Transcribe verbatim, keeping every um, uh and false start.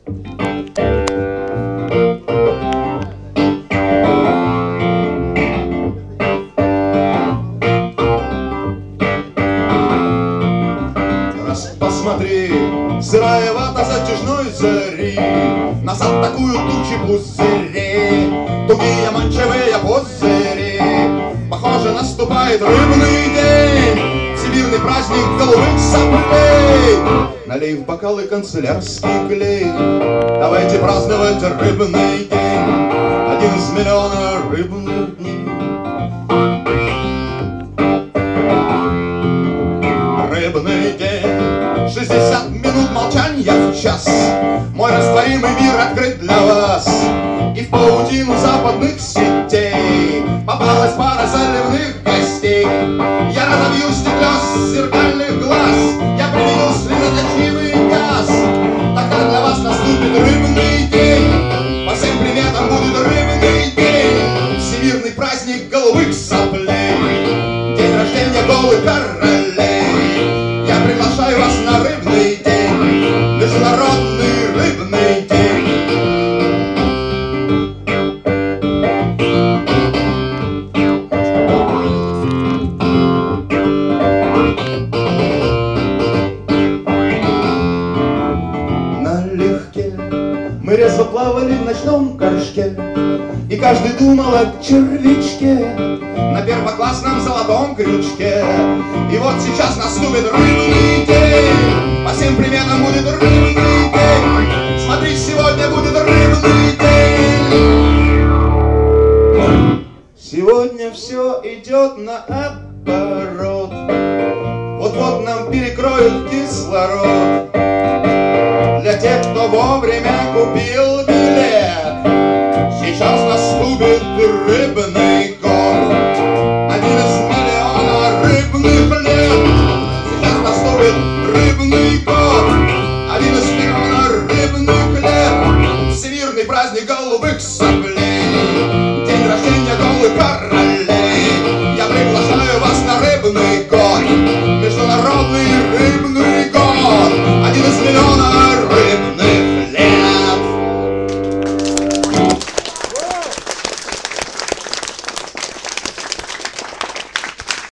Посмотри, сырая вата затяжной зари, назад такую тучи пузырей, тугие манчевые пузыри. Похоже, наступает рыбный день, всемирный праздник голубых соплей. Налей в бокалы канцелярский клей, давайте праздновать рыбный день, один из миллиона рыбных дней. Рыбный день, шестьдесят минут молчания в час. Мой растворимый мир открыт для вас. И в паутину западных сетей попалась пара заливных гостей. Я разобью стекло с зеркальных глаз, я применю слезоточивый газ. Тогда для вас наступит рыбный день, по всем приметам будет рыбный день, всемирный праздник голубых соплей, день рождения голых королей. Я приглашаю вас на рыбный день, международный рыбный день. Налегке мы резво плавали в ночном горшке, и каждый думал о червячке на первоклассном золотом крючке. И вот сейчас наступит рыбный день, по всем приметам будет рыбный день. Смотри, сегодня будет рыбный день. Сегодня все идет наоборот, вот-вот нам перекроют кислород. Для тех, кто вовремя купил